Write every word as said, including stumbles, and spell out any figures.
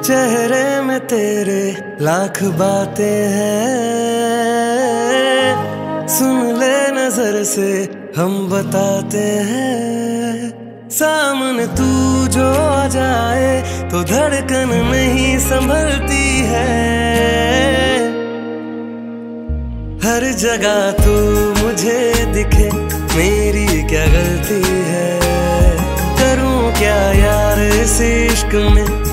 चेहरे में तेरे लाख बातें हैं, सुन ले नजर से हम बताते हैं। सामने तू जो आ जाए तो धड़कन नहीं संभलती है। हर जगह तू मुझे दिखे, मेरी क्या गलती है। करूं क्या यार इस इश्क में,